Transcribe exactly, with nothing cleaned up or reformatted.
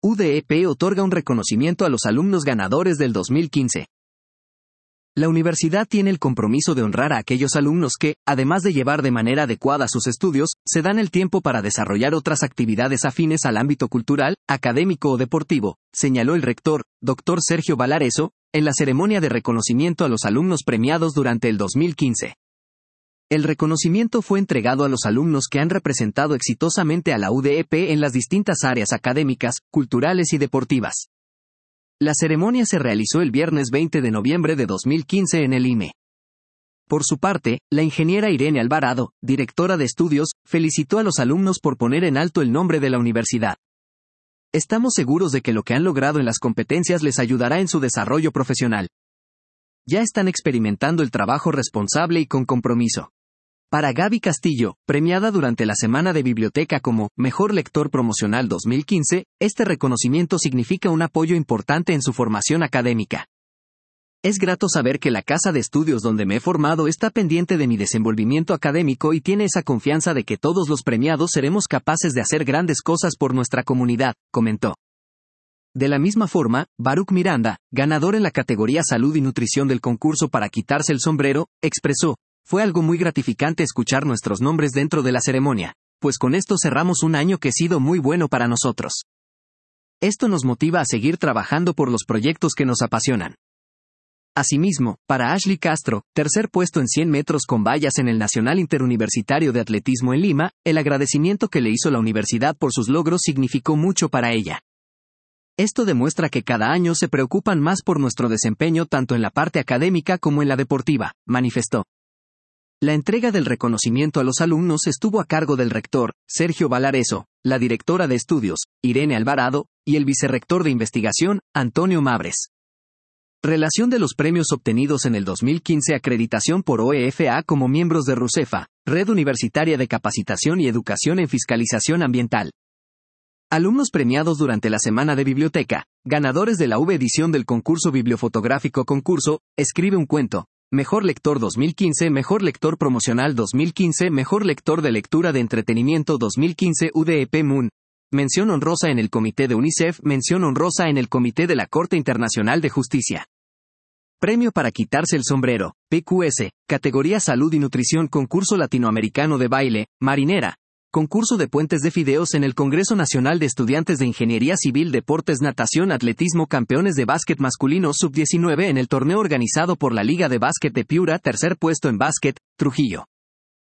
U D E P otorga un reconocimiento a los alumnos ganadores del dos mil quince. La universidad tiene el compromiso de honrar a aquellos alumnos que, además de llevar de manera adecuada sus estudios, se dan el tiempo para desarrollar otras actividades afines al ámbito cultural, académico o deportivo, señaló el rector, doctor Sergio Valareso, en la ceremonia de reconocimiento a los alumnos premiados durante el dos mil quince. El reconocimiento fue entregado a los alumnos que han representado exitosamente a la U D E P en las distintas áreas académicas, culturales y deportivas. La ceremonia se realizó el viernes veinte de noviembre de dos mil quince en el I M E. Por su parte, la ingeniera Irene Alvarado, directora de estudios, felicitó a los alumnos por poner en alto el nombre de la universidad. Estamos seguros de que lo que han logrado en las competencias les ayudará en su desarrollo profesional. Ya están experimentando el trabajo responsable y con compromiso. Para Gaby Castillo, premiada durante la Semana de Biblioteca como Mejor Lector Promocional dos mil quince, este reconocimiento significa un apoyo importante en su formación académica. Es grato saber que la casa de estudios donde me he formado está pendiente de mi desenvolvimiento académico y tiene esa confianza de que todos los premiados seremos capaces de hacer grandes cosas por nuestra comunidad, comentó. De la misma forma, Baruch Miranda, ganador en la categoría Salud y Nutrición del concurso Para Quitarse el Sombrero, expresó: fue algo muy gratificante escuchar nuestros nombres dentro de la ceremonia, pues con esto cerramos un año que ha sido muy bueno para nosotros. Esto nos motiva a seguir trabajando por los proyectos que nos apasionan. Asimismo, para Ashley Castro, tercer puesto en cien metros con vallas en el Nacional Interuniversitario de Atletismo en Lima, el agradecimiento que le hizo la universidad por sus logros significó mucho para ella. Esto demuestra que cada año se preocupan más por nuestro desempeño tanto en la parte académica como en la deportiva, manifestó. La entrega del reconocimiento a los alumnos estuvo a cargo del rector, Sergio Valareso, la directora de estudios, Irene Alvarado, y el vicerrector de investigación, Antonio Mabres. Relación de los premios obtenidos en el dos mil quince: acreditación por O E F A como miembros de RUCEFA, Red Universitaria de Capacitación y Educación en Fiscalización Ambiental. Alumnos premiados durante la Semana de Biblioteca, ganadores de la V edición del concurso bibliofotográfico concurso, Escribe un cuento, Mejor Lector dos mil quince, Mejor Lector Promocional dos mil quince, Mejor Lector de Lectura de Entretenimiento dos mil quince U D E P Moon. Mención honrosa en el Comité de UNICEF, mención honrosa en el Comité de la Corte Internacional de Justicia. Premio Para Quitarse el Sombrero, P Q S, categoría Salud y Nutrición, Concurso Latinoamericano de Baile, Marinera. Concurso de Puentes de Fideos en el Congreso Nacional de Estudiantes de Ingeniería Civil, Deportes, Natación, Atletismo, Campeones de Básquet Masculino sub diecinueve en el torneo organizado por la Liga de Básquet de Piura, tercer puesto en básquet, Trujillo.